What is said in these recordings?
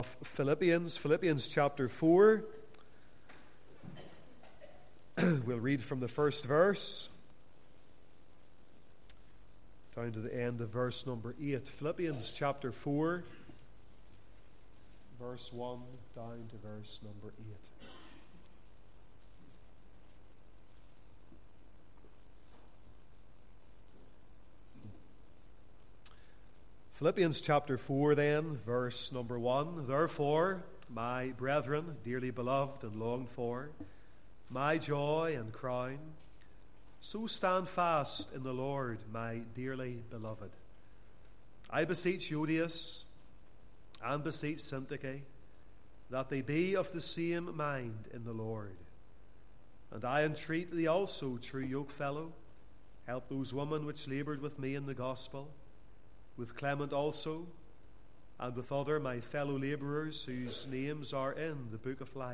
Philippians chapter 4. We'll read from the first verse down to the end of verse number 8. Philippians chapter 4, verse 1 down to verse number 8. Philippians chapter 4 then, verse number 1. Therefore, my brethren, dearly beloved and longed for, my joy and crown, so stand fast in the Lord, my dearly beloved. I beseech Euodias and beseech Syntyche that they be of the same mind in the Lord. And I entreat thee also, true yokefellow, help those women which laboured with me in the gospel, with Clement also, and with other my fellow labourers whose names are in the book of life.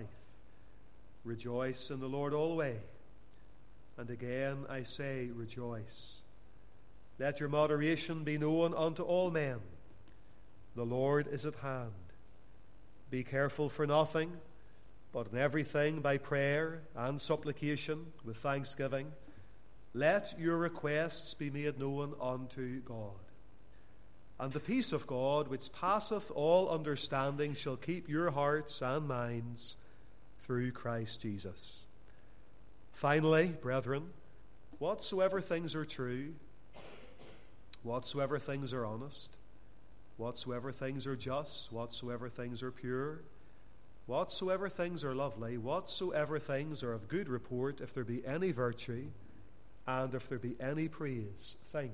Rejoice in the Lord always. And again I say, rejoice. Let your moderation be known unto all men. The Lord is at hand. Be careful for nothing, but in everything by prayer and supplication with thanksgiving, let your requests be made known unto God. And the peace of God, which passeth all understanding, shall keep your hearts and minds through Christ Jesus. Finally, brethren, whatsoever things are true, whatsoever things are honest, whatsoever things are just, whatsoever things are pure, whatsoever things are lovely, whatsoever things are of good report, if there be any virtue, and if there be any praise, think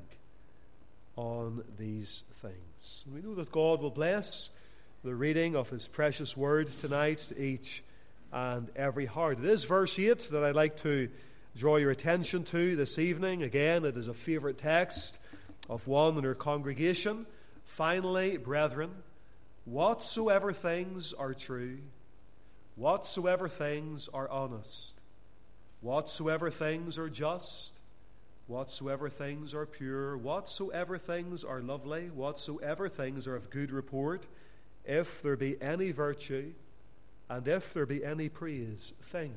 on these things. We know that God will bless the reading of His precious word tonight to each and every heart. It is verse 8 that I'd like to draw your attention to this evening. Again, it is a favourite text of one in our congregation. Finally, brethren, whatsoever things are true, whatsoever things are honest, whatsoever things are just, whatsoever things are pure, whatsoever things are lovely, whatsoever things are of good report, if there be any virtue, and if there be any praise, think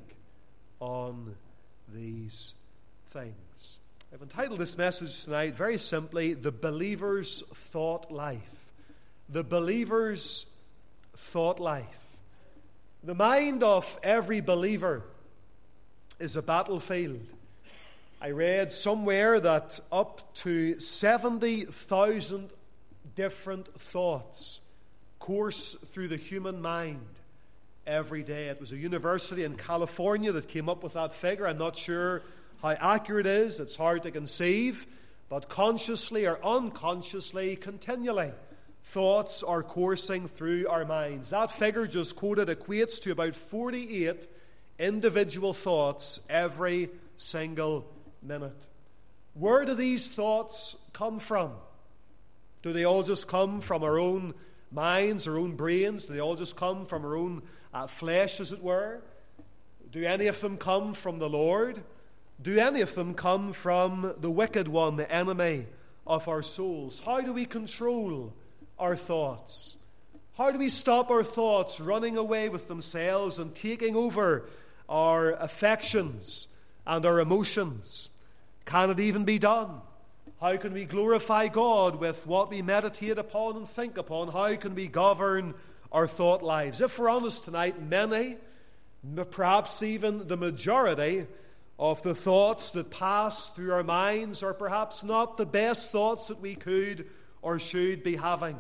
on these things. I've entitled this message tonight very simply, The Believer's Thought Life. The Believer's Thought Life. The mind of every believer is a battlefield. I read somewhere that up to 70,000 different thoughts course through the human mind every day. It was a university in California that came up with that figure. I'm not sure how accurate it is. It's hard to conceive. But consciously or unconsciously, continually, thoughts are coursing through our minds. That figure just quoted equates to about 48 individual thoughts every single minute. Where do these thoughts come from? Do they all just come from our own minds, our own brains? Do they all just come from our own flesh, as it were? Do any of them come from the Lord? Do any of them come from the wicked one, the enemy of our souls? How do we control our thoughts? How do we stop our thoughts running away with themselves and taking over our affections and our emotions? Can it even be done? How can we glorify God with what we meditate upon and think upon? How can we govern our thought lives? If we're honest tonight, many, perhaps even the majority of the thoughts that pass through our minds are perhaps not the best thoughts that we could or should be having.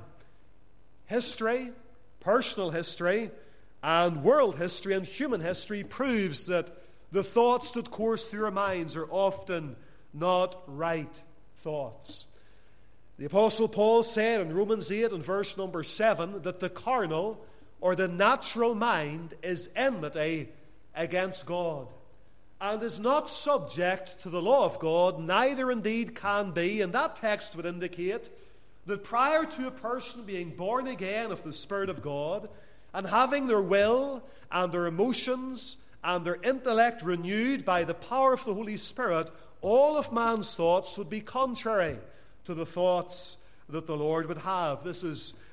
History, personal history, and world history and human history proves that the thoughts that course through our minds are often not right thoughts. The Apostle Paul said in Romans 8 and verse number 7 that the carnal or the natural mind is enmity against God and is not subject to the law of God, neither indeed can be. And that text would indicate that prior to a person being born again of the Spirit of God and having their will and their emotions and their intellect renewed by the power of the Holy Spirit, all of man's thoughts would be contrary to the thoughts that the Lord would have. This is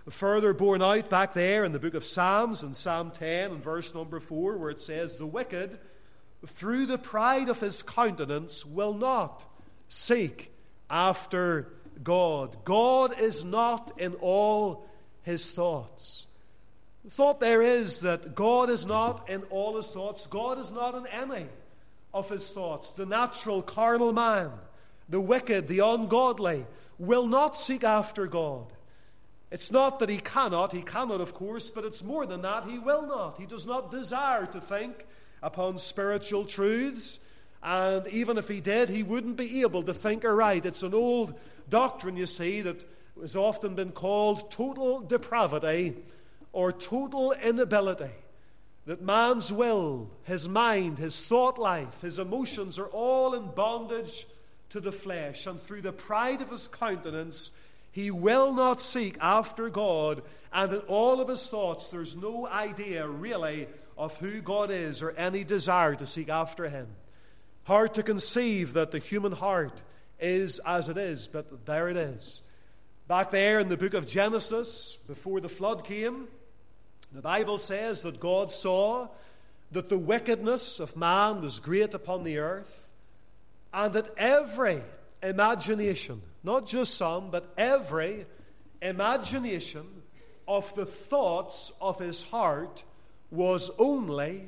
further borne out back there in the book of Psalms, in Psalm 10 and verse number 4, where it says, "The wicked, through the pride of his countenance, will not seek after God." God is not in all his thoughts. The thought there is that God is not in all his thoughts. God is not in any of his thoughts. The natural, carnal man, the wicked, the ungodly, will not seek after God. It's not that he cannot, of course, but it's more than that, he will not. He does not desire to think upon spiritual truths, and even if he did, he wouldn't be able to think aright. It's an old doctrine, you see, that has often been called total depravity or total inability. That man's will, his mind, his thought life, his emotions are all in bondage to the flesh, and through the pride of his countenance, he will not seek after God, and in all of his thoughts, there's no idea really of who God is or any desire to seek after him. Hard to conceive that the human heart is as it is, but there it is. Back there in the book of Genesis, before the flood came, the Bible says that God saw that the wickedness of man was great upon the earth, and that every imagination, not just some, but every imagination of the thoughts of his heart was only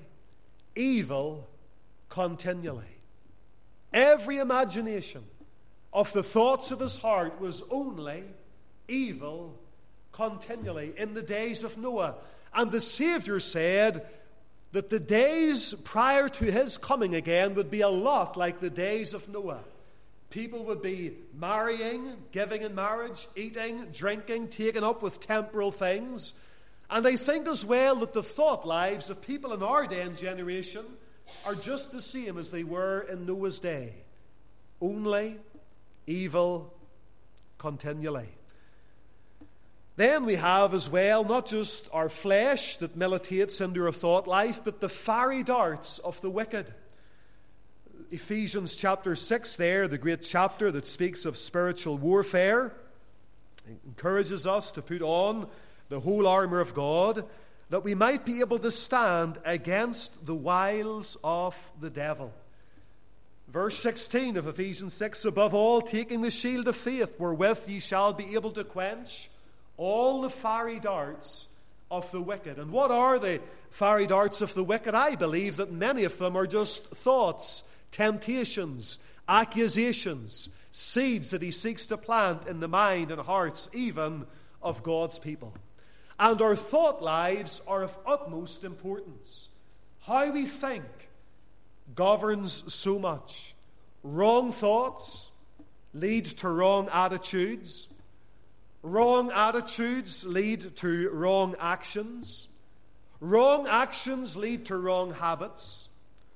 evil continually. Every imagination of the thoughts of his heart was only evil continually in the days of Noah. And the Savior said that the days prior to his coming again would be a lot like the days of Noah. People would be marrying, giving in marriage, eating, drinking, taken up with temporal things. And I think as well that the thought lives of people in our day and generation are just the same as they were in Noah's day. Only evil continually. Then we have as well not just our flesh that militates into our thought life, but the fiery darts of the wicked. Ephesians chapter 6 there, the great chapter that speaks of spiritual warfare, encourages us to put on the whole armour of God, that we might be able to stand against the wiles of the devil. Verse 16 of Ephesians 6, "Above all, taking the shield of faith, wherewith ye shall be able to quench all the fiery darts of the wicked." And what are the fiery darts of the wicked? I believe that many of them are just thoughts, temptations, accusations, seeds that he seeks to plant in the mind and hearts even of God's people. And our thought lives are of utmost importance. How we think governs so much. Wrong thoughts lead to wrong attitudes. Wrong attitudes lead to wrong actions. Wrong actions lead to wrong habits.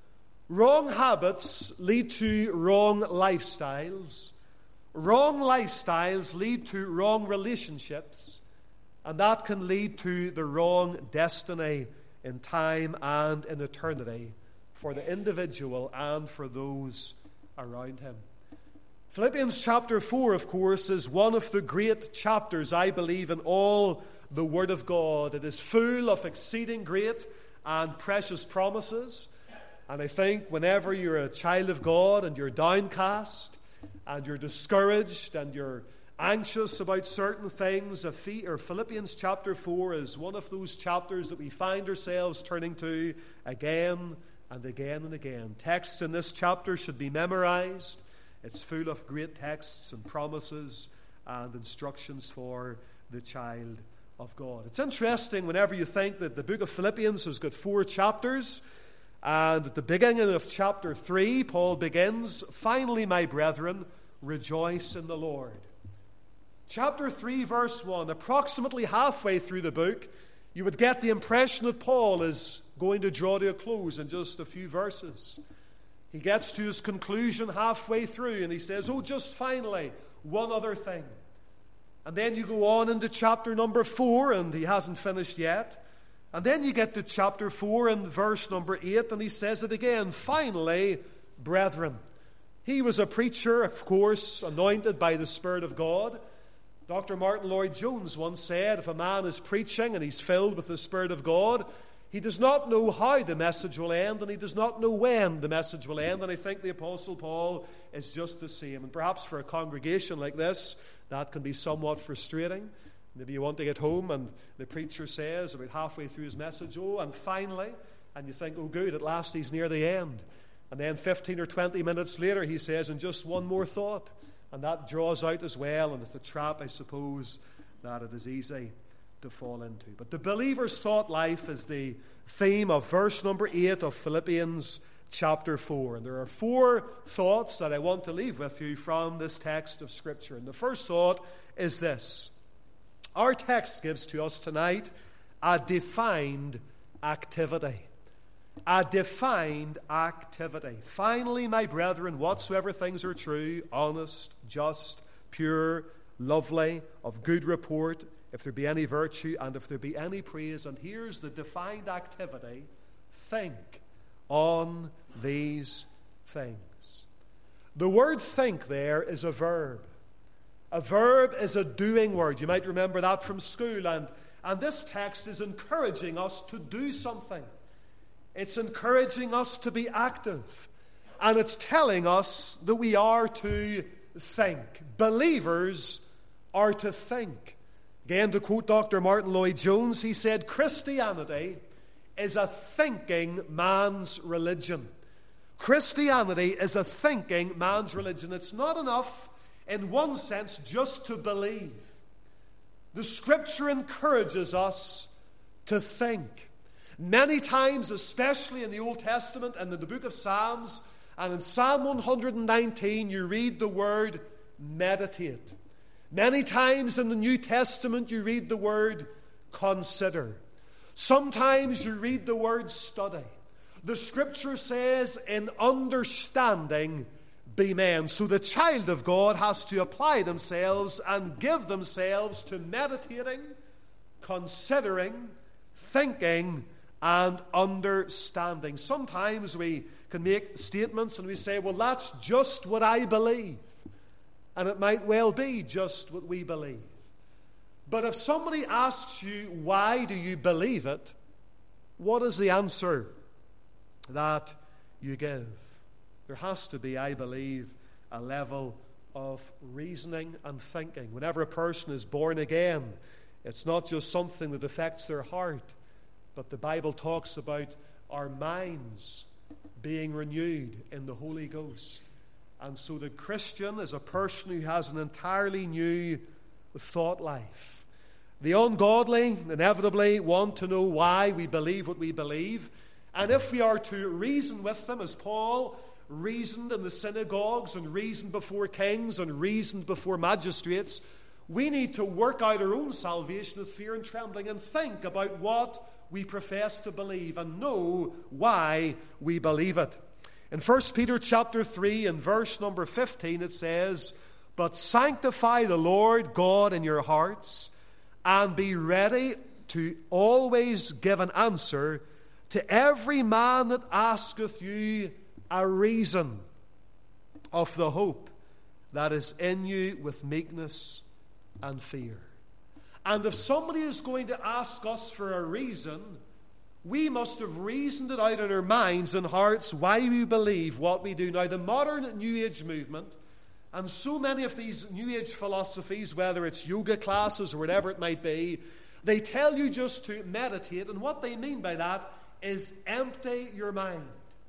Wrong habits lead to wrong lifestyles. Wrong lifestyles lead to wrong relationships. And that can lead to the wrong destiny in time and in eternity for the individual and for those around him. Philippians chapter 4, of course, is one of the great chapters, I believe, in all the Word of God. It is full of exceeding great and precious promises. And I think whenever you're a child of God and you're downcast and you're discouraged and you're anxious about certain things, Philippians chapter 4 is one of those chapters that we find ourselves turning to again and again and again. Texts in this chapter should be memorized. It's full of great texts and promises and instructions for the child of God. It's interesting whenever you think that the book of Philippians has got 4 chapters, and at the beginning of chapter 3, Paul begins, "Finally, my brethren, rejoice in the Lord." Chapter 3, verse 1, approximately halfway through the book, you would get the impression that Paul is going to draw to a close in just a few verses. He gets to his conclusion halfway through and he says, "Oh, just finally, one other thing." And then you go on into chapter number 4 and he hasn't finished yet. And then you get to chapter 4 and verse number 8 and he says it again, "Finally, brethren." He was a preacher, of course, anointed by the Spirit of God. Dr. Martin Lloyd-Jones once said, if a man is preaching and he's filled with the Spirit of God, he does not know how the message will end, and he does not know when the message will end. And I think the Apostle Paul is just the same. And perhaps for a congregation like this, that can be somewhat frustrating. Maybe you want to get home and the preacher says about halfway through his message, oh, and finally, and you think, oh good, at last he's near the end. And then 15 or 20 minutes later he says, and just one more thought. And that draws out as well, and it's a trap, I suppose, that it is easy to fall into. But the believer's thought life is the theme of verse number 8 of Philippians chapter 4. And there are 4 thoughts that I want to leave with you from this text of Scripture. And the first thought is this. Our text gives to us tonight a defined activity. A defined activity. Finally, my brethren, whatsoever things are true, honest, just, pure, lovely, of good report, if there be any virtue, and if there be any praise. And here's the defined activity. Think on these things. The word think there is a verb. A verb is a doing word. You might remember that from school. And this text is encouraging us to do something. It's encouraging us to be active. And it's telling us that we are to think. Believers are to think. Again, to quote Dr. Martin Lloyd-Jones, he said, Christianity is a thinking man's religion. Christianity is a thinking man's religion. It's not enough, in one sense, just to believe. The Scripture encourages us to think. Many times, especially in the Old Testament and in the book of Psalms, and in Psalm 119, you read the word meditate. Many times in the New Testament, you read the word consider. Sometimes you read the word study. The Scripture says, in understanding, be men. So the child of God has to apply themselves and give themselves to meditating, considering, thinking, and understanding. Sometimes we can make statements and we say, well, that's just what I believe. And it might well be just what we believe. But if somebody asks you, why do you believe it? What is the answer that you give? There has to be, I believe, a level of reasoning and thinking. Whenever a person is born again, it's not just something that affects their heart, but the Bible talks about our minds being renewed in the Holy Ghost. And so the Christian is a person who has an entirely new thought life. The ungodly inevitably want to know why we believe what we believe. And if we are to reason with them, as Paul reasoned in the synagogues and reasoned before kings and reasoned before magistrates, we need to work out our own salvation with fear and trembling and think about what we profess to believe and know why we believe it. In 1 Peter chapter 3 and verse number 15 it says, but sanctify the Lord God in your hearts, and be ready to always give an answer to every man that asketh you a reason of the hope that is in you with meekness and fear. And if somebody is going to ask us for a reason, we must have reasoned it out in our minds and hearts why we believe what we do. Now, the modern New Age movement and so many of these New Age philosophies, whether it's yoga classes or whatever it might be, they tell you just to meditate, and what they mean by that is empty your mind.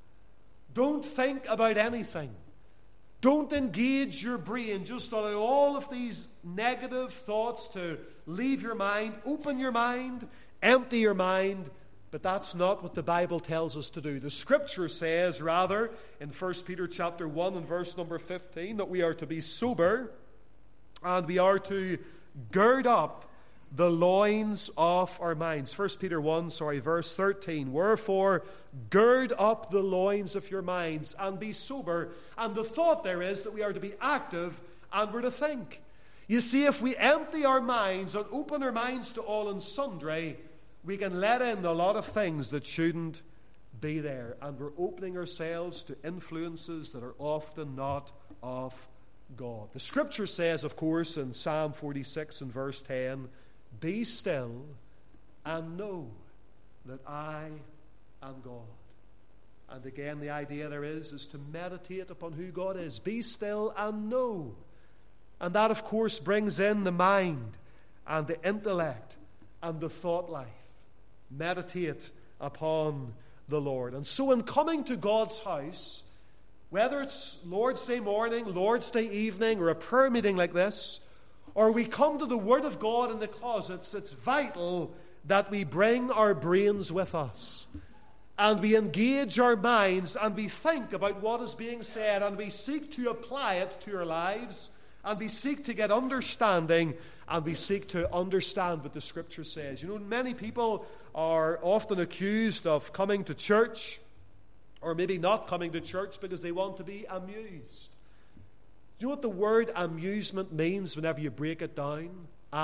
Don't think about anything. Don't engage your brain. Just allow all of these negative thoughts to leave your mind. Open your mind, empty your mind. But that's not what the Bible tells us to do. The Scripture says, rather, in 1 Peter chapter 1 and verse number 15, that we are to be sober and we are to gird up the loins of our minds. 1 Peter 1, verse 13. Wherefore, gird up the loins of your minds and be sober. And the thought there is that we are to be active and we're to think. You see, if we empty our minds and open our minds to all and sundry, we can let in a lot of things that shouldn't be there. And we're opening ourselves to influences that are often not of God. The Scripture says, of course, in Psalm 46 and verse 10, "Be still and know that I am God." And again, the idea there is to meditate upon who God is. Be still and know. And that, of course, brings in the mind and the intellect and the thought life. Meditate upon the Lord. And so in coming to God's house, whether it's Lord's Day morning, Lord's Day evening, or a prayer meeting like this, or we come to the Word of God in the closets, it's vital that we bring our brains with us. And we engage our minds and we think about what is being said and we seek to apply it to our lives and we seek to get understanding and we seek to understand what the Scripture says. You know, many people are often accused of coming to church or maybe not coming to church because they want to be amused. Do you know what the word amusement means whenever you break it down?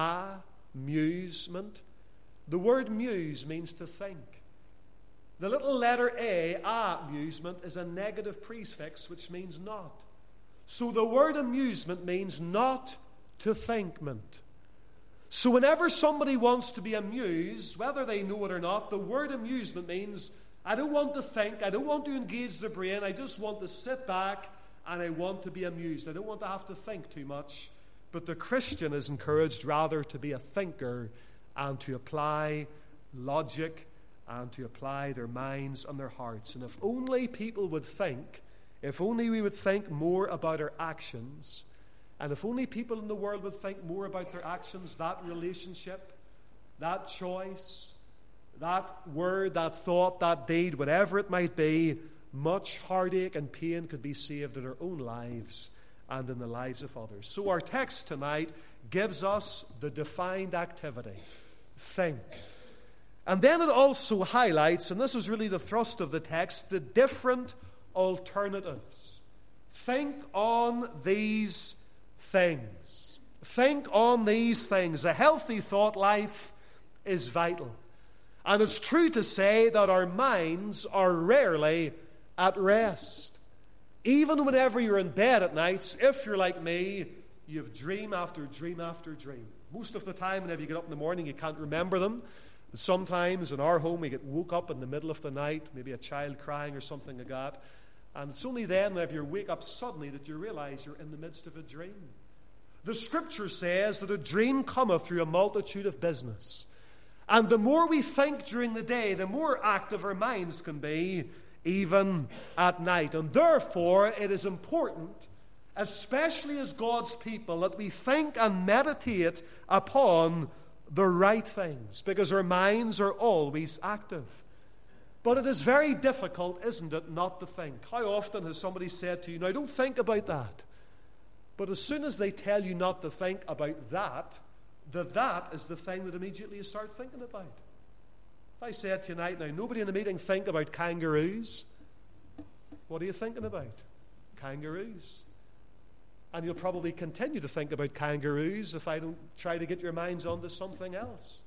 Amusement. The word muse means to think. The little letter A, amusement, is a negative prefix which means not. So the word amusement means not to thinkment. So whenever somebody wants to be amused, whether they know it or not, the word amusement means I don't want to think, I don't want to engage the brain, I just want to sit back and I want to be amused. I don't want to have to think too much. But the Christian is encouraged rather to be a thinker and to apply logic and to apply their minds and their hearts. And if only people would think, if only we would think more about our actions, and if only people in the world would think more about their actions, that relationship, that choice, that word, that thought, that deed, whatever it might be, much heartache and pain could be saved in our own lives and in the lives of others. So our text tonight gives us the defined activity, think. And then it also highlights, and this is really the thrust of the text, the different alternatives. Think on these things. Think on these things. A healthy thought life is vital. And it's true to say that our minds are rarely at rest. Even whenever you're in bed at nights, if you're like me, you have dream after dream after dream. Most of the time, whenever you get up in the morning, you can't remember them. But sometimes in our home, we get woke up in the middle of the night, maybe a child crying or something like that. And it's only then, whenever you wake up suddenly, that you realize you're in the midst of a dream. The Scripture says that a dream cometh through a multitude of business. And the more we think during the day, the more active our minds can be, even at night. And therefore, it is important, especially as God's people, that we think and meditate upon the right things, because our minds are always active. But it is very difficult, isn't it, not to think? How often has somebody said to you, "Now, don't think about that." But as soon as they tell you not to think about that, that is the thing that immediately you start thinking about. If I said tonight, "Now, nobody in the meeting think about kangaroos," what are you thinking about? Kangaroos. And you'll probably continue to think about kangaroos if I don't try to get your minds onto something else.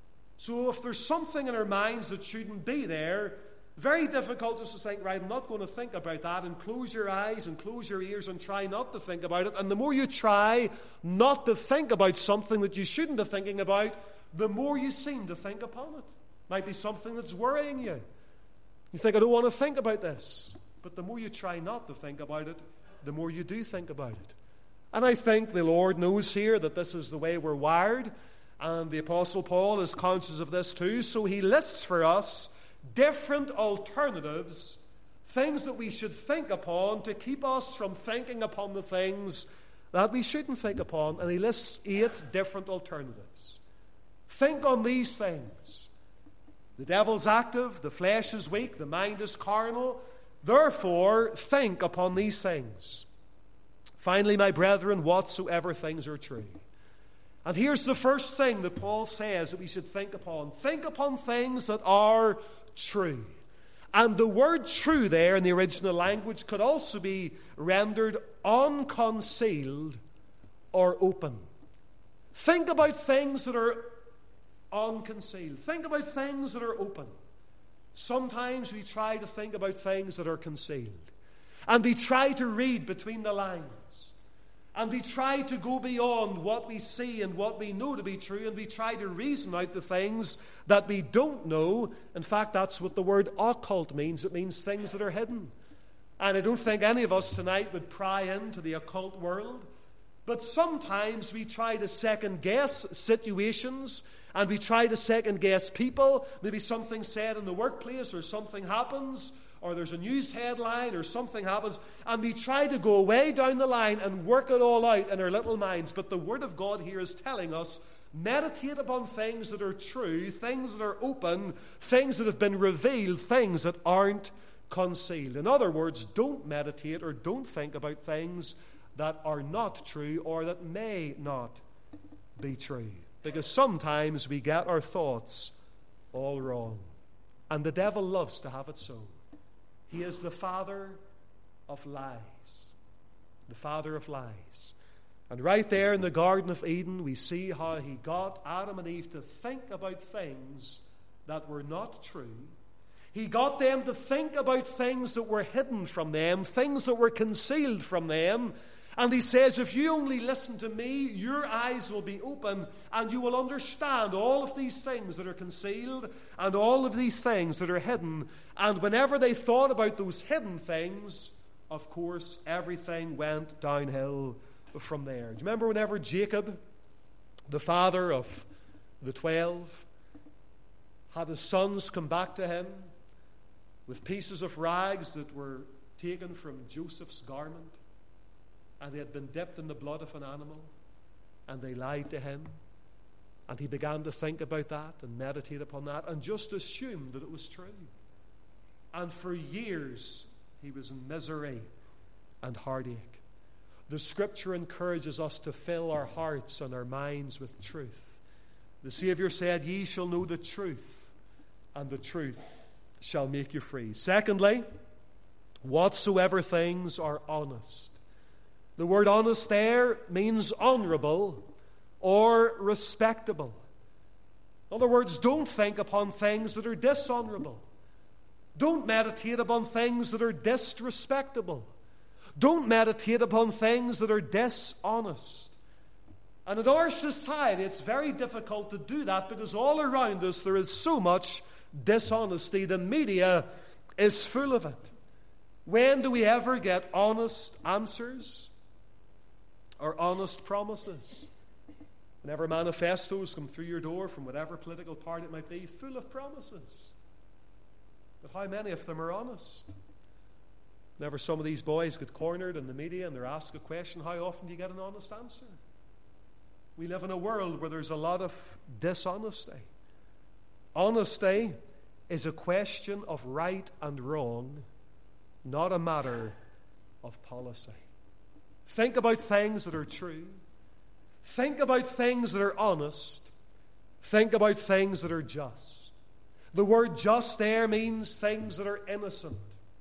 So if there's something in our minds that shouldn't be there, very difficult just to think, right, I'm not going to think about that, and close your eyes and close your ears and try not to think about it. And the more you try not to think about something that you shouldn't be thinking about, the more you seem to think upon it. Might be something that's worrying you. You think, "I don't want to think about this." But the more you try not to think about it, the more you do think about it. And I think the Lord knows here that this is the way we're wired, and the Apostle Paul is conscious of this too, so he lists for us different alternatives, things that we should think upon to keep us from thinking upon the things that we shouldn't think upon, and he lists 8 different alternatives. Think on these things. The devil's active, the flesh is weak, the mind is carnal. Therefore, think upon these things. Finally, my brethren, whatsoever things are true. And here's the first thing that Paul says that we should think upon. Think upon things that are true. And the word true there in the original language could also be rendered unconcealed or open. Think about things that are unconcealed. Think about things that are open. Sometimes we try to think about things that are concealed. And we try to read between the lines. And we try to go beyond what we see and what we know to be true, and we try to reason out the things that we don't know. In fact, that's what the word occult means. It means things that are hidden. And I don't think any of us tonight would pry into the occult world. But sometimes we try to second-guess situations, and we try to second-guess people. Maybe something said in the workplace, or something happens, or there's a news headline, or something happens, and we try to go way down the line and work it all out in our little minds. But the Word of God here is telling us, meditate upon things that are true, things that are open, things that have been revealed, things that aren't concealed. In other words, don't meditate or don't think about things that are not true or that may not be true. Because sometimes we get our thoughts all wrong. And the devil loves to have it so. He is the father of lies. The father of lies. And right there in the Garden of Eden, we see how he got Adam and Eve to think about things that were not true. He got them to think about things that were hidden from them, things that were concealed from them. And he says, if you only listen to me, your eyes will be open and you will understand all of these things that are concealed and all of these things that are hidden. And whenever they thought about those hidden things, of course, everything went downhill from there. Do you remember whenever Jacob, the father of the 12, had his sons come back to him with pieces of rags that were taken from Joseph's garment, and they had been dipped in the blood of an animal, and they lied to him, and he began to think about that and meditate upon that and just assumed that it was true. And for years he was in misery and heartache. The Scripture encourages us to fill our hearts and our minds with truth. The Savior said, ye shall know the truth, and the truth shall make you free. Secondly, whatsoever things are honest. The word honest there means honorable or respectable. In other words, don't think upon things that are dishonorable. Don't meditate upon things that are disrespectable. Don't meditate upon things that are dishonest. And in our society, it's very difficult to do that because all around us there is so much dishonesty. The media is full of it. When do we ever get honest answers or honest promises? Whenever manifestos come through your door from whatever political party it might be, full of promises. But how many of them are honest? Whenever some of these boys get cornered in the media and they're asked a question, how often do you get an honest answer? We live in a world where there's a lot of dishonesty. Honesty is a question of right and wrong, not a matter of policy. Think about things that are true. Think about things that are honest. Think about things that are just. The word just there means things that are innocent,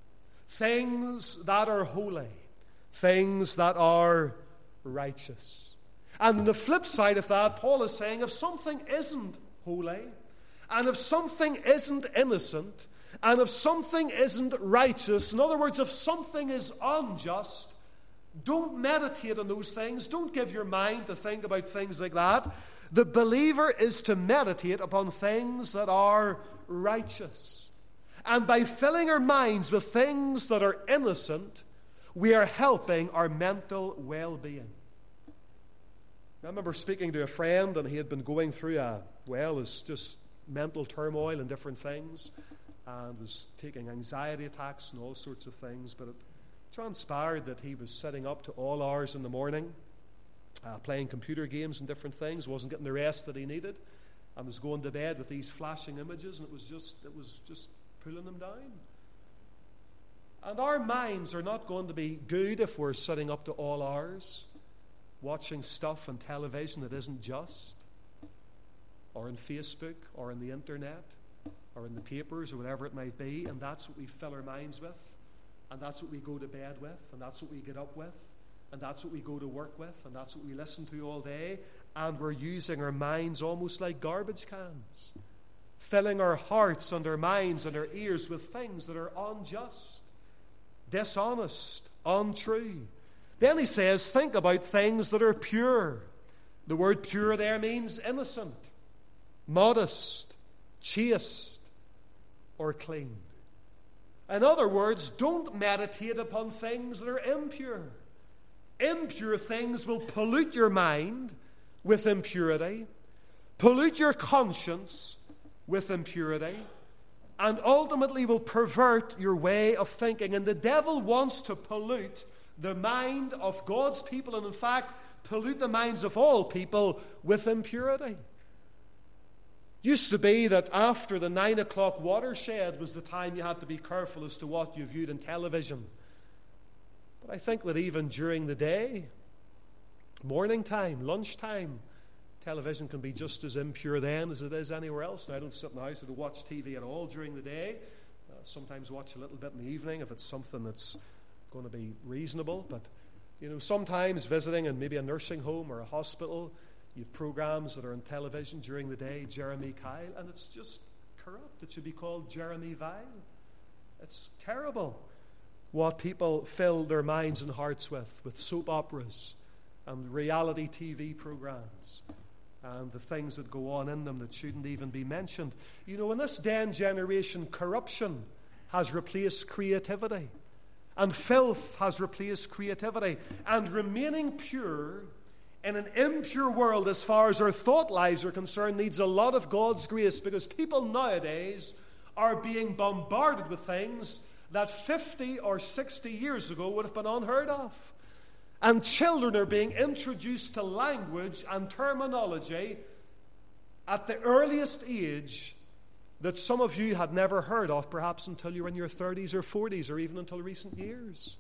things that are holy, things that are righteous. And the flip side of that, Paul is saying, if something isn't holy, and if something isn't innocent, and if something isn't righteous, in other words, if something is unjust, don't meditate on those things. Don't give your mind to think about things like that. The believer is to meditate upon things that are righteous. And by filling our minds with things that are innocent, we are helping our mental well-being. I remember speaking to a friend, and he had been going through it's just mental turmoil and different things, and was taking anxiety attacks and all sorts of things. But it transpired that he was sitting up to all hours in the morning, playing computer games and different things, wasn't getting the rest that he needed, and was going to bed with these flashing images, and it was just pulling him down. And our minds are not going to be good if we're sitting up to all hours, watching stuff on television that isn't just, or on Facebook, or on the internet, or in the papers, or whatever it might be, and that's what we fill our minds with, and that's what we go to bed with, and that's what we get up with, and that's what we go to work with, and that's what we listen to all day, and we're using our minds almost like garbage cans, filling our hearts and our minds and our ears with things that are unjust, dishonest, untrue. Then he says, think about things that are pure. The word pure there means innocent, modest, chaste, or clean. In other words, don't meditate upon things that are impure. Impure things will pollute your mind with impurity, pollute your conscience with impurity, and ultimately will pervert your way of thinking. And the devil wants to pollute the mind of God's people, and in fact, pollute the minds of all people with impurity. Used to be that after the 9 o'clock watershed was the time you had to be careful as to what you viewed in television. But I think that even during the day, morning time, lunchtime, television can be just as impure then as it is anywhere else. Now, I don't sit in the house, I don't watch TV at all during the day. Sometimes watch a little bit in the evening if it's something that's going to be reasonable. But, sometimes visiting in maybe a nursing home or a hospital, you have programs that are on television during the day, Jeremy Kyle, and it's just corrupt. It should be called Jeremy Vile. It's terrible what people fill their minds and hearts with soap operas and reality TV programs and the things that go on in them that shouldn't even be mentioned. In this day and generation, corruption has replaced creativity, and filth has replaced creativity, and remaining pure in an impure world as far as our thought lives are concerned needs a lot of God's grace, because people nowadays are being bombarded with things that 50 or 60 years ago would have been unheard of. And children are being introduced to language and terminology at the earliest age that some of you had never heard of, perhaps until you were in your 30s or 40s, or even until recent years.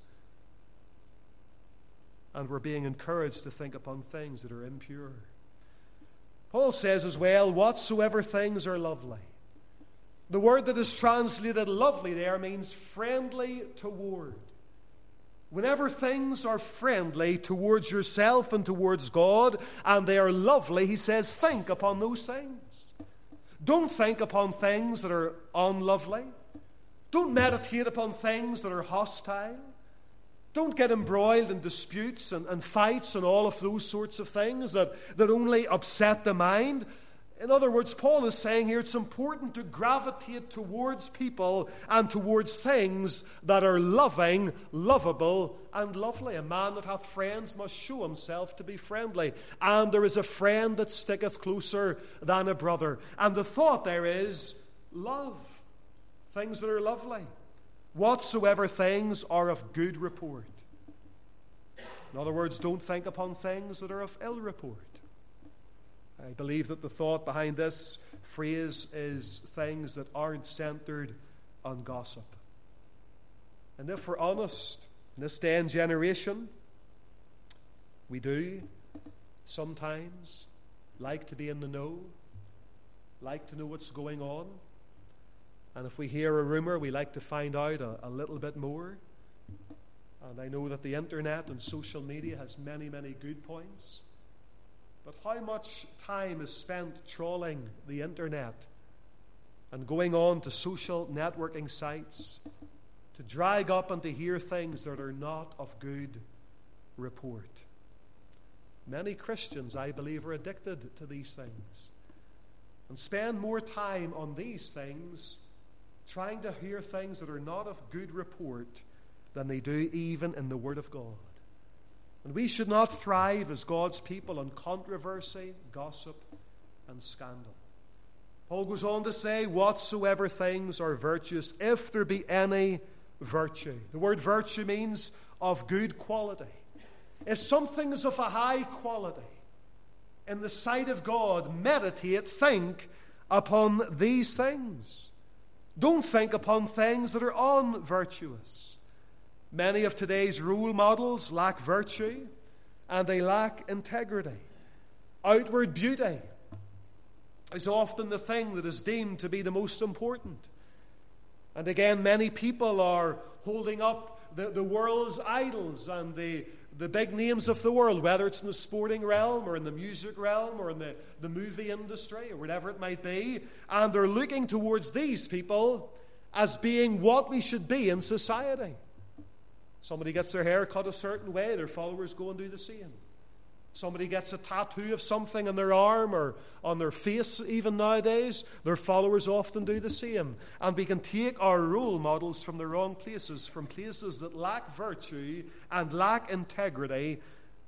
And we're being encouraged to think upon things that are impure. Paul says as well, whatsoever things are lovely. The word that is translated lovely there means friendly toward. Whenever things are friendly towards yourself and towards God, and they are lovely, he says, think upon those things. Don't think upon things that are unlovely. Don't meditate upon things that are hostile. Don't get embroiled in disputes and fights and all of those sorts of things that only upset the mind. In other words, Paul is saying here it's important to gravitate towards people and towards things that are loving, lovable, and lovely. A man that hath friends must show himself to be friendly. And there is a friend that sticketh closer than a brother. And the thought there is love. Things that are lovely. Whatsoever things are of good report. In other words, don't think upon things that are of ill report. I believe that the thought behind this phrase is things that aren't centered on gossip. And if we're honest, in this day and generation, we do sometimes like to be in the know, like to know what's going on. And if we hear a rumor, we like to find out a little bit more. And I know that the internet and social media has many, many good points. But how much time is spent trawling the internet and going on to social networking sites to drag up and to hear things that are not of good report? Many Christians, I believe, are addicted to these things and spend more time on these things, trying to hear things that are not of good report, than they do even in the Word of God. And we should not thrive as God's people on controversy, gossip, and scandal. Paul goes on to say, whatsoever things are virtuous, if there be any virtue. The word virtue means of good quality. If something is of a high quality, in the sight of God, meditate, think upon these things. Don't think upon things that are unvirtuous. Many of today's role models lack virtue and they lack integrity. Outward beauty is often the thing that is deemed to be the most important. And again, many people are holding up the world's idols and the big names of the world, whether it's in the sporting realm or in the music realm or in the movie industry or whatever it might be, and they're looking towards these people as being what we should be in society. Somebody gets their hair cut a certain way, their followers go and do the same. Somebody gets a tattoo of something on their arm or on their face even nowadays, their followers often do the same. And we can take our role models from the wrong places, from places that lack virtue and lack integrity.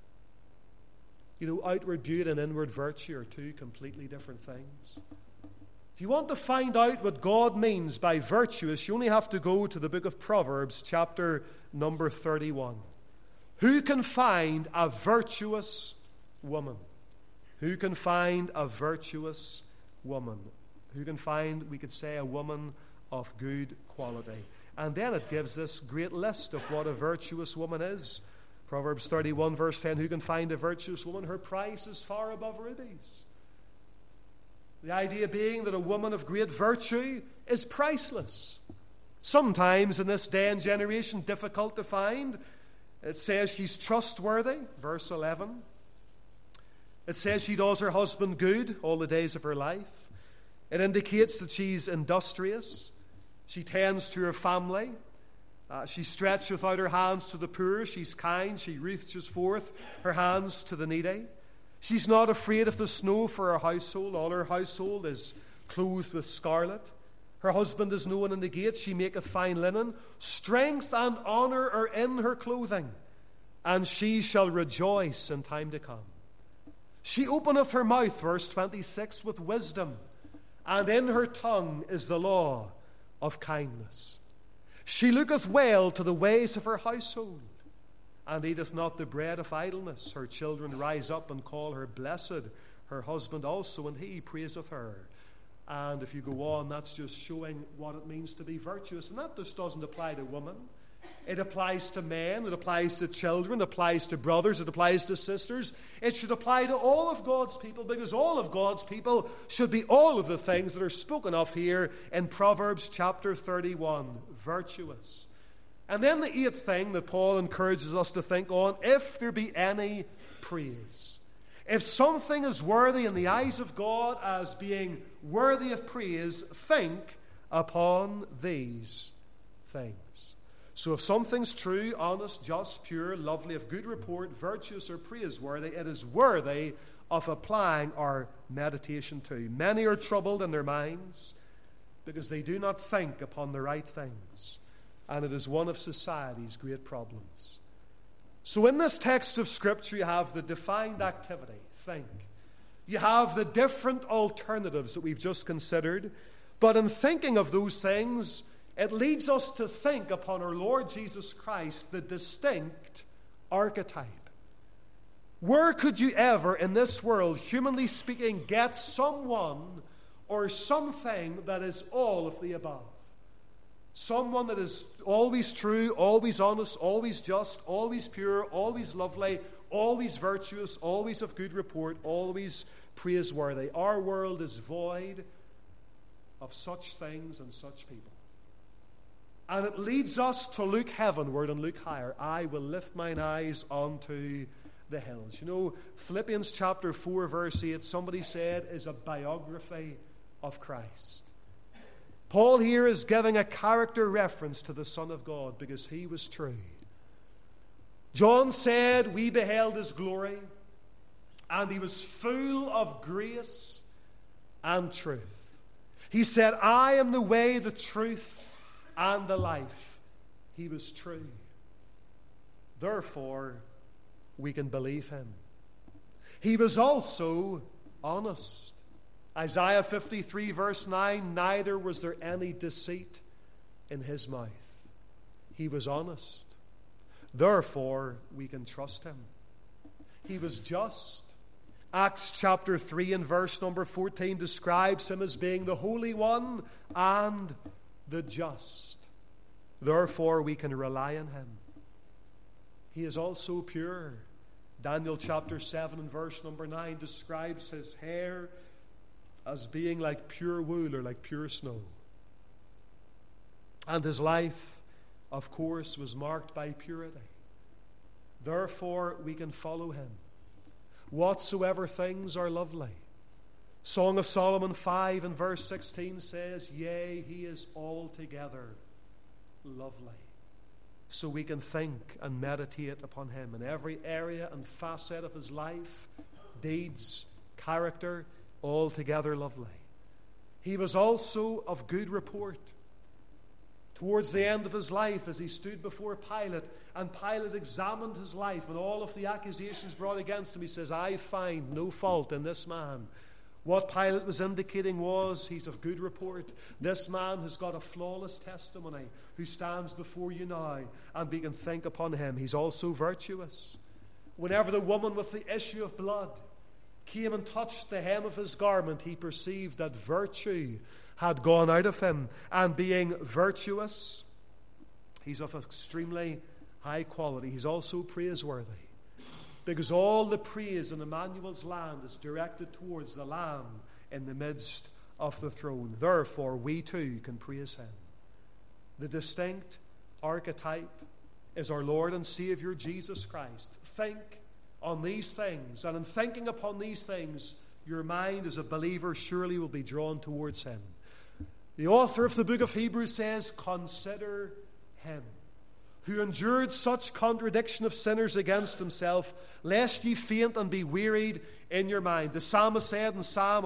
You know, outward beauty and inward virtue are two completely different things. If you want to find out what God means by virtuous, you only have to go to the book of Proverbs, chapter number 31. Who can find a virtuous woman? Who can find a virtuous woman? Who can find, we could say, a woman of good quality? And then it gives this great list of what a virtuous woman is. Proverbs 31, verse 10, who can find a virtuous woman? Her price is far above rubies. The idea being that a woman of great virtue is priceless. Sometimes in this day and generation, difficult to find. It says she's trustworthy, verse 11. It says she does her husband good all the days of her life. It indicates that she's industrious. She tends to her family. She stretches out her hands to the poor. She's kind. She reaches forth her hands to the needy. She's not afraid of the snow for her household. All her household is clothed with scarlet. Her husband is known in the gates. She maketh fine linen. Strength and honor are in her clothing, and she shall rejoice in time to come. She openeth her mouth, verse 26, with wisdom, and in her tongue is the law of kindness. She looketh well to the ways of her household, and eateth not the bread of idleness. Her children rise up and call her blessed, her husband also, and he praiseth her. And if you go on, that's just showing what it means to be virtuous. And that just doesn't apply to women. It applies to men, it applies to children, it applies to brothers, it applies to sisters. It should apply to all of God's people, because all of God's people should be all of the things that are spoken of here in Proverbs chapter 31, virtuous. And then the eighth thing that Paul encourages us to think on, if there be any praise. If something is worthy in the eyes of God as being worthy of praise, think upon these things. So if something's true, honest, just, pure, lovely, of good report, virtuous, or praiseworthy, it is worthy of applying our meditation to. Many are troubled in their minds because they do not think upon the right things. And it is one of society's great problems. So in this text of Scripture, you have the defined activity, think. You have the different alternatives that we've just considered. But in thinking of those things, it leads us to think upon our Lord Jesus Christ, the distinct archetype. Where could you ever in this world, humanly speaking, get someone or something that is all of the above? Someone that is always true, always honest, always just, always pure, always lovely, always virtuous, always of good report, always praiseworthy. Our world is void of such things and such people. And it leads us to look heavenward and look higher. I will lift mine eyes unto the hills. You know, Philippians chapter 4, verse 8, somebody said, is a biography of Christ. Paul here is giving a character reference to the Son of God because he was true. John said, we beheld his glory, and he was full of grace and truth. He said, I am the way, the truth, and the life. He was true. Therefore, we can believe him. He was also honest. Isaiah 53 verse 9, neither was there any deceit in his mouth. He was honest. Therefore, we can trust him. He was just. Acts chapter 3 and verse number 14 describes him as being the Holy One and the just. Therefore, we can rely on him. He is also pure. Daniel chapter 7 and verse number 9 describes his hair as being like pure wool or like pure snow. And his life, of course, was marked by purity. Therefore, we can follow him. Whatsoever things are lovely. Song of Solomon 5 and verse 16 says, yea, he is altogether lovely. so we can think and meditate upon him in every area and facet of his life, deeds, character, altogether lovely. He was also of good report. Towards the end of his life, as he stood before Pilate, and Pilate examined his life and all of the accusations brought against him, he says, I find no fault in this man. What Pilate was indicating was, he's of good report. This man has got a flawless testimony, who stands before you now, and we can think upon him. He's also virtuous. Whenever the woman with the issue of blood came and touched the hem of his garment, he perceived that virtue had gone out of him, and being virtuous, he's of extremely high quality. He's also praiseworthy, because all the praise in Emmanuel's land is directed towards the Lamb in the midst of the throne. Therefore, we too can praise him. The distinct archetype is our Lord and Savior Jesus Christ. Think on these things, and in thinking upon these things, your mind as a believer surely will be drawn towards him. The author of the book of Hebrews says, consider him who endured such contradiction of sinners against himself, lest ye faint and be wearied in your mind. The psalmist said in Psalm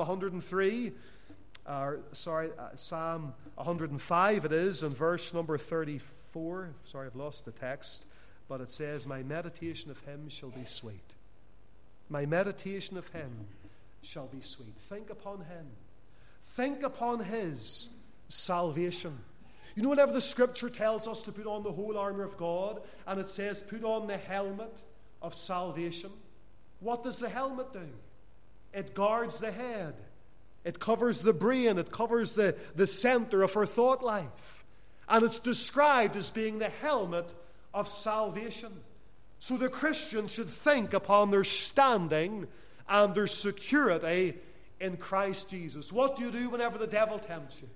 105 it is, in verse number 34. Sorry, I've lost the text. But it says, my meditation of him shall be sweet. My meditation of him shall be sweet. Think upon him. Think upon his salvation. You know, whenever the scripture tells us to put on the whole armor of God, and it says put on the helmet of salvation, what does the helmet do? It guards the head. It covers the brain. It covers the center of our thought life. And it's described as being the helmet of salvation. So the Christian should think upon their standing and their security in Christ Jesus. What do you do whenever the devil tempts you?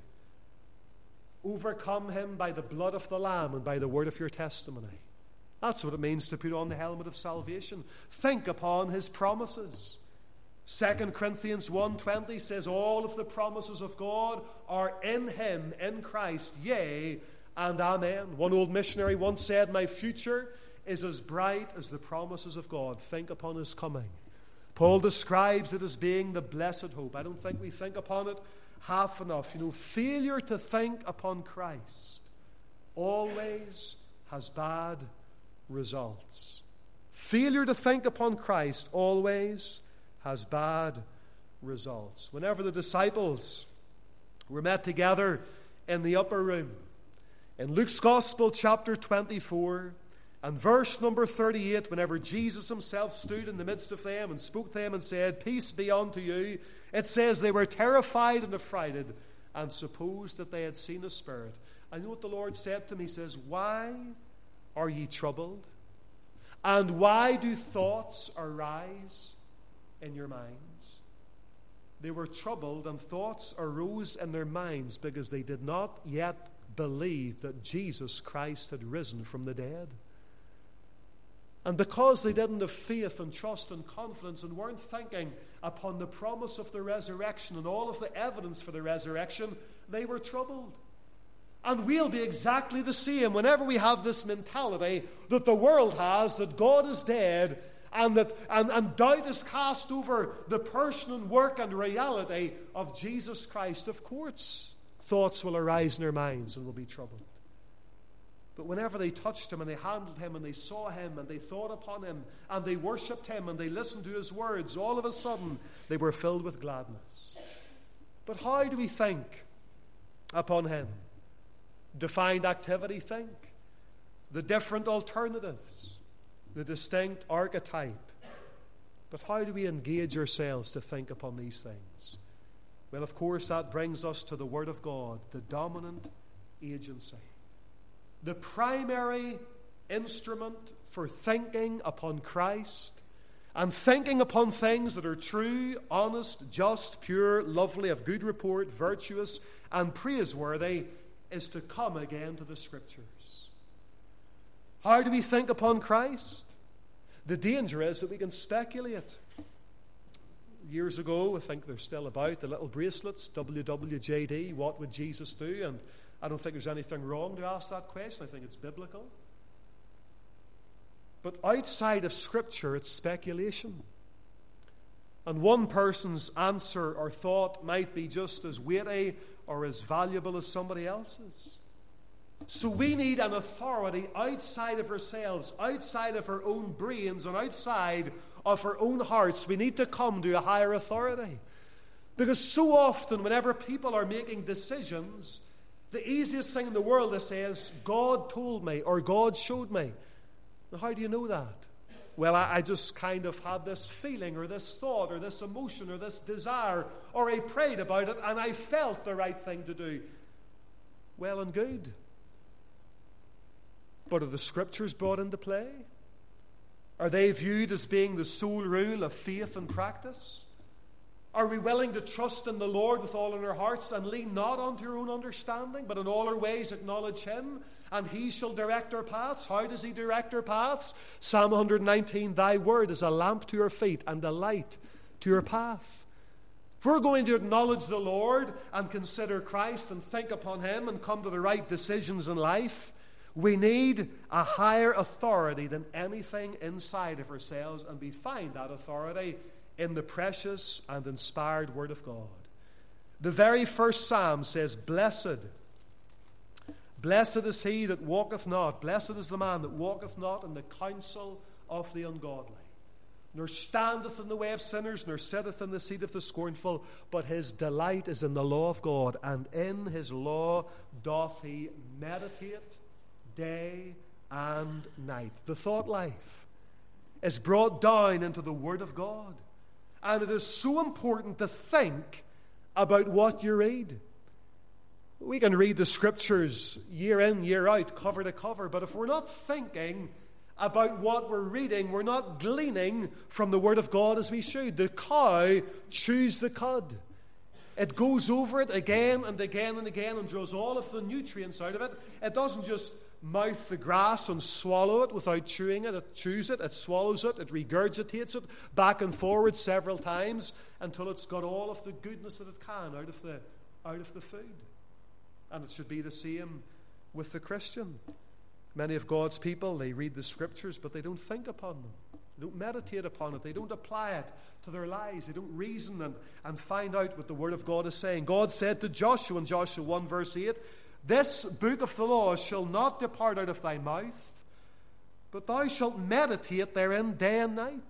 Overcome him by the blood of the Lamb and by the word of your testimony. That's what it means to put on the helmet of salvation. Think upon his promises. 2 Corinthians 1:20 says all of the promises of God are in him, in Christ, yea and amen. One old missionary once said, my future is as bright as the promises of God. Think upon his coming. Paul describes it as being the blessed hope. I don't think we think upon it half enough. You know, failure to think upon Christ always has bad results. Failure to think upon Christ always has bad results. Whenever the disciples were met together in the upper room, in Luke's Gospel, chapter 24, and verse number 38, whenever Jesus himself stood in the midst of them and spoke to them and said, peace be unto you, it says they were terrified and affrighted and supposed that they had seen a spirit. I know what the Lord said to them. He says, why are ye troubled? And why do thoughts arise in your minds? They were troubled, and thoughts arose in their minds because they did not yet believe that Jesus Christ had risen from the dead. And because they didn't have faith and trust and confidence and weren't thinking upon the promise of the resurrection and all of the evidence for the resurrection, they were troubled. And we'll be exactly the same whenever we have this mentality that the world has, that God is dead, and doubt is cast over the person and work and reality of Jesus Christ. Of course, thoughts will arise in their minds and will be troubled. But whenever they touched him and they handled him and they saw him and they thought upon him and they worshipped him and they listened to his words, all of a sudden they were filled with gladness. But how do we think upon him? Defined activity, think. The different alternatives. The distinct archetype. But how do we engage ourselves to think upon these things? Well, of course, that brings us to the Word of God, the dominant agency. The primary instrument for thinking upon Christ and thinking upon things that are true, honest, just, pure, lovely, of good report, virtuous, and praiseworthy is to come again to the Scriptures. How do we think upon Christ? The danger is that we can speculate. Years ago, I think they're still about, the little bracelets, WWJD, what would Jesus do? And I don't think there's anything wrong to ask that question. I think it's biblical. But outside of Scripture, it's speculation. And one person's answer or thought might be just as weighty or as valuable as somebody else's. So we need an authority outside of ourselves, outside of our own brains, and outside of our own hearts. We need to come to a higher authority. Because so often, whenever people are making decisions, the easiest thing in the world to say is, God told me, or God showed me. Now, how do you know that? Well, I just kind of had this feeling, or this thought, or this emotion, or this desire, or I prayed about it, and I felt the right thing to do. Well and good. But are the Scriptures brought into play? Are they viewed as being the sole rule of faith and practice? Are we willing to trust in the Lord with all in our hearts and lean not unto our own understanding, but in all our ways acknowledge Him, and He shall direct our paths? How does He direct our paths? Psalm 119, Thy word is a lamp to our feet and a light to our path. If we're going to acknowledge the Lord and consider Christ and think upon Him and come to the right decisions in life, we need a higher authority than anything inside of ourselves, and we find that authority in the precious and inspired Word of God. The very first Psalm says, Blessed is he that walketh not, blessed is the man that walketh not in the counsel of the ungodly, nor standeth in the way of sinners, nor sitteth in the seat of the scornful, but his delight is in the law of God, and in his law doth he meditate day and night. The thought life is brought down into the Word of God. And it is so important to think about what you read. We can read the Scriptures year in, year out, cover to cover, but if we're not thinking about what we're reading, we're not gleaning from the Word of God as we should. The cow chews the cud. It goes over it again and again and again and draws all of the nutrients out of it. It doesn't just mouth the grass and swallow it without chewing it. It chews it, it swallows it, it regurgitates it back and forward several times until it's got all of the goodness that it can out of the food. And it should be the same with the Christian. Many of God's people, they read the Scriptures, but they don't think upon them. They don't meditate upon it. They don't apply it to their lives. They don't reason and find out what the Word of God is saying. God said to Joshua in Joshua 1 verse 8, This book of the law shall not depart out of thy mouth, but thou shalt meditate therein day and night,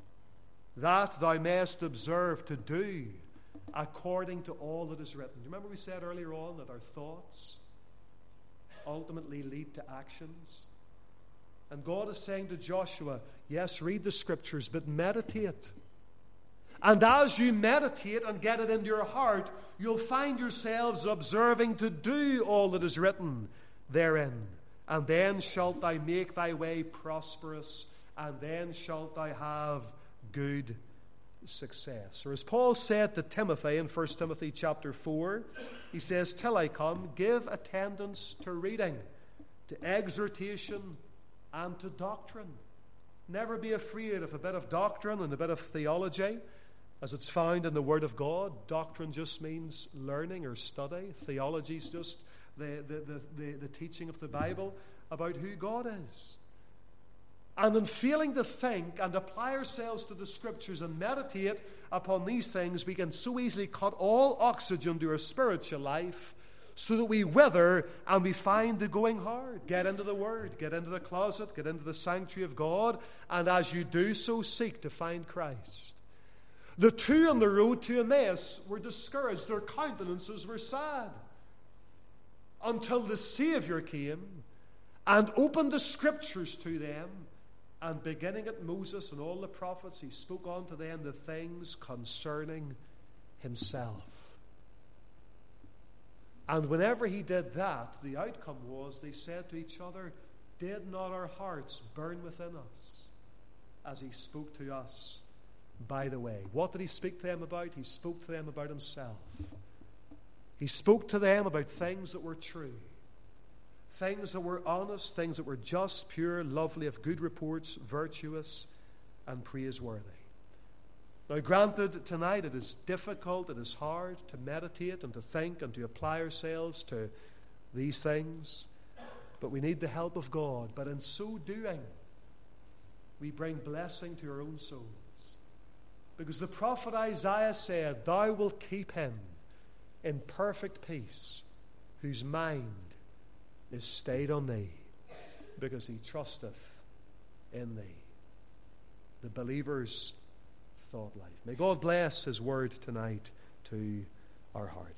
that thou mayest observe to do according to all that is written. Do you remember we said earlier on that our thoughts ultimately lead to actions? And God is saying to Joshua, yes, read the Scriptures, but meditate. And as you meditate and get it into your heart, you'll find yourselves observing to do all that is written therein. And then shalt thou make thy way prosperous, and then shalt thou have good success. Or as Paul said to Timothy in 1 Timothy chapter 4, he says, Till I come, give attendance to reading, to exhortation, and to doctrine. Never be afraid of a bit of doctrine and a bit of theology, as it's found in the Word of God. Doctrine just means learning or study. Theology is just the teaching of the Bible about who God is. And in failing to think and apply ourselves to the Scriptures and meditate upon these things, we can so easily cut all oxygen to our spiritual life, so that we wither and we find the going hard. Get into the Word, get into the closet, get into the sanctuary of God, and as you do so, seek to find Christ. The two on the road to Emmaus were discouraged. Their countenances were sad until the Savior came and opened the Scriptures to them, and beginning at Moses and all the prophets, he spoke unto them the things concerning himself. And whenever he did that, the outcome was they said to each other, Did not our hearts burn within us as he spoke to us by the way? What did he speak to them about? He spoke to them about himself. He spoke to them about things that were true, things that were honest, things that were just, pure, lovely, of good reports, virtuous, and praiseworthy. Now, granted, tonight it is difficult, it is hard to meditate and to think and to apply ourselves to these things, but we need the help of God. But in so doing, we bring blessing to our own souls. Because the prophet Isaiah said, Thou wilt keep him in perfect peace, whose mind is stayed on thee, because he trusteth in thee. The believer's thought life. May God bless his word tonight to our hearts.